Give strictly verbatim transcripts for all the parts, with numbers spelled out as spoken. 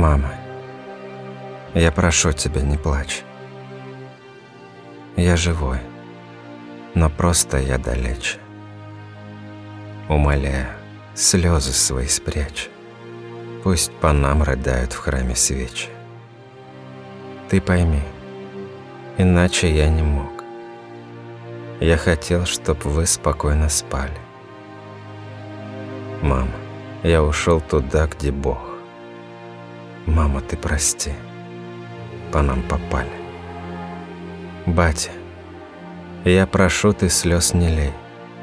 Мама, я прошу тебя, не плачь. Я живой, но просто я далече. Умоляю, слезы свои спрячь. Пусть по нам рыдают в храме свечи. Ты пойми, иначе я не мог. Я хотел, чтоб вы спокойно спали. Мама, я ушел туда, где Бог. Мама, ты прости, по нам попали. Батя, я прошу, ты слез не лей.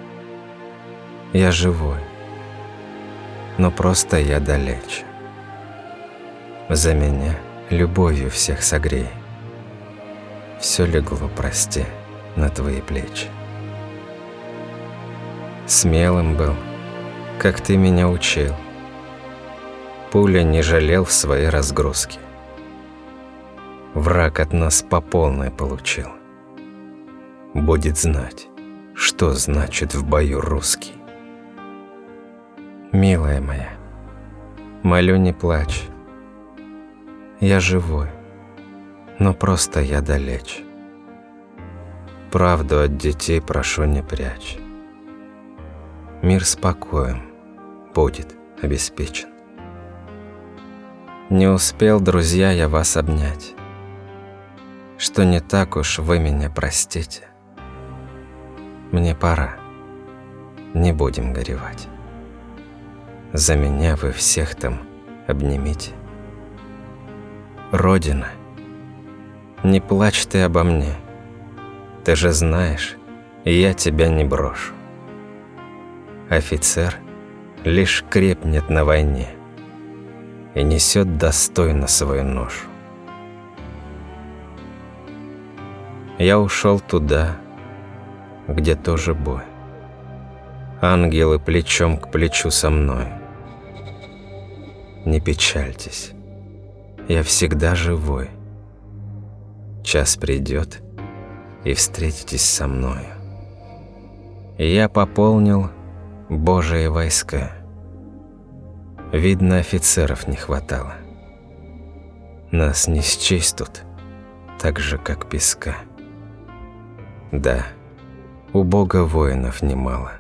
Я живой, но просто я далече. За меня любовью всех согрей. Все легло, прости, на твои плечи. Смелым был, как ты меня учил. Пуля не жалел в своей разгрузке. Враг от нас по полной получил. Будет знать, что значит в бою русский. Милая моя, молю, не плачь. Я живой, но просто я далече. Правду от детей прошу, не прячь. Мир спокоен будет обеспечен. Не успел, друзья, я вас обнять, что не так уж вы меня простите. Мне пора, не будем горевать. За меня вы всех там обнимите. Родина, не плачь ты обо мне. Ты же знаешь, я тебя не брошу. Офицер лишь крепнет на войне и несет достойно свою ношу. Я ушел туда, где тоже бой. Ангелы плечом к плечу со мной. Не печальтесь, я всегда живой. Час придет, и встретитесь со мною. Я пополнил Божие войска. Видно, офицеров не хватало. Нас не счесть тут, так же, как песка. Да, у Бога воинов немало.